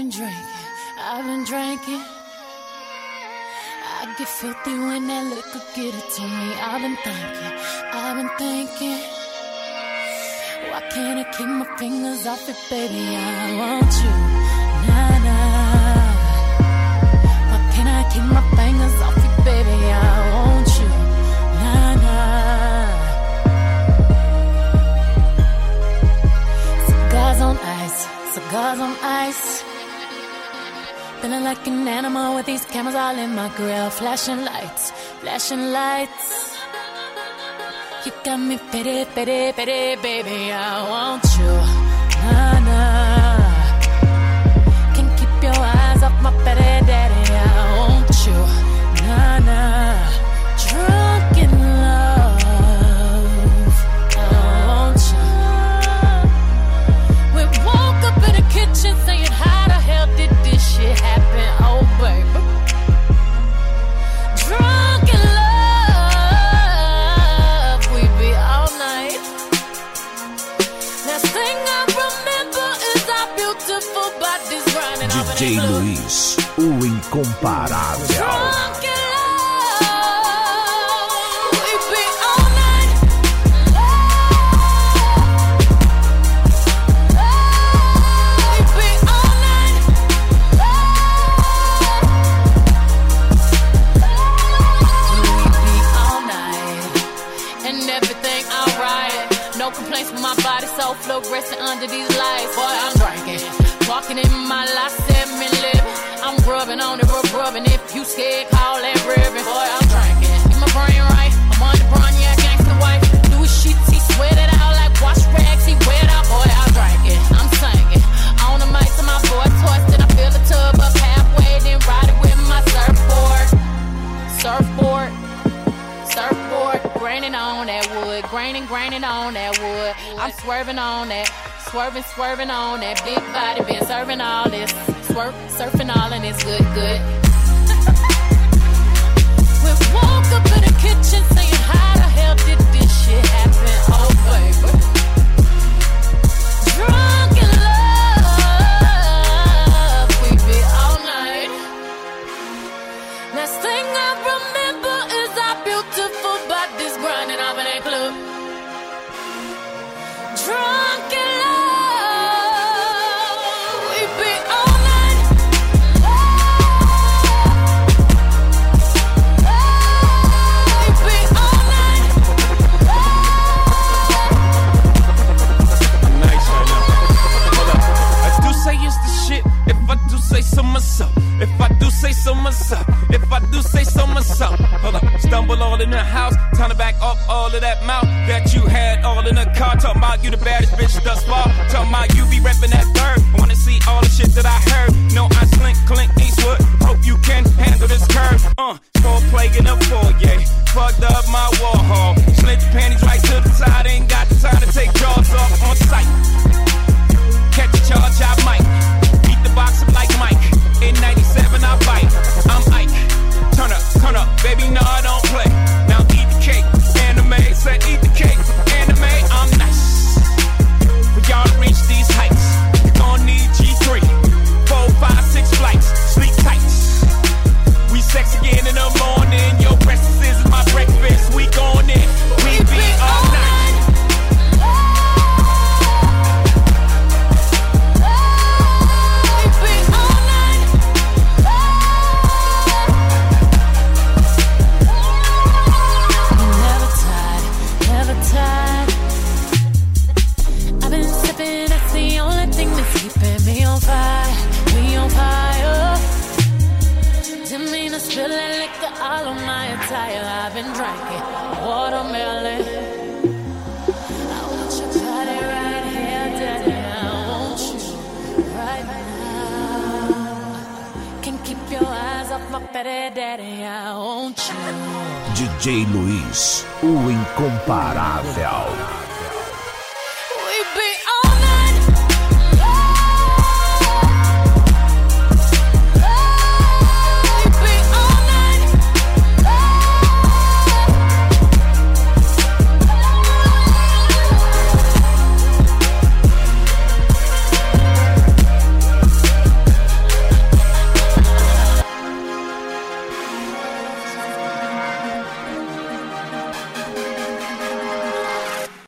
been drinking. I get filthy when that liquor get it to me. I've been thinking. Why can't I keep my fingers off it, baby? I want you, nah. Why can't I keep my fingers off it, baby? I want you, nah. Cigars on ice. Feeling like an animal with these cameras all in my grill. Flashing lights. You got me pity, baby. I want you, nah. Can't keep your eyes off my petty daddy. I want you, nah. Drunk in love. I want you. We woke up in the kitchen saying, how the hell did this shit happen? Oh, baby. Drunk in love. We be all night. Last thing I remember is our beautiful bodies running off in DJ Luiz, o incomparável. Drunk in my body so fluorescent under these lights. Boy, I'm drinking. Walking in my last 7 living. I'm rubbing on it, rubbing. If you scared, call that ribbon. Boy, I'm drinking. Get my brain right. I'm on the brown, yeah, gangsta wife. Louis sheets, he sweat it out like wash rags. He wet out. Boy, I'm drinking. I'm singing. On the mic to my boy toys. Then I fill the tub up halfway. Then ride it with my surfboard. Graining on that wood, graining on that wood. I'm swerving on that, swerving on that big body. Been serving all this, surfing all and it's good. We woke up in the kitchen saying, how the hell did this shit happen? Oh, baby. Drunk in love, we be all night. Last thing I remember is our beautiful bodies grinding off in that club. Drunk in love, we be all night. We be all night. Nice right now. Hold up. I do say it's the shit. If I do say so myself. If I do say so myself. If I do say so myself. Hold up. Stumble all in the house. Time to back up all of that mouth that you had all in the car. Talking about you the baddest bitch thus far. Talking about you be reppin' that third. I wanna see all the shit that I heard. No, I slink, Clint Eastwood. Hope you can handle this curve. Small plague in the foyer. Fucked up my Warhol. Slid your panties right to the side. Ain't got the time to take jaws off on sight. Catch a charge, I might. Beat the box up like Mike. In 97, I bite. I'm Ike. Turn up, baby, no, I don't play. Now eat the cake, anime, said eat the cake, anime, I'm nice. For y'all to reach these heights, you gon' need G3, 4, 5, 6 flights, sleep tight. We sex again in the morning, your breakfast is my breakfast, we gon' in, we be all night. I've been sipping, that's the only thing that's keeping me on fire. We on fire. Didn't mean to spill that liquor all on my attire. I've been drinking watermelon. I want your body right here, daddy. I want you right now. Can't keep your eyes off my petty daddy. I want you. DJ Luiz, o incomparável.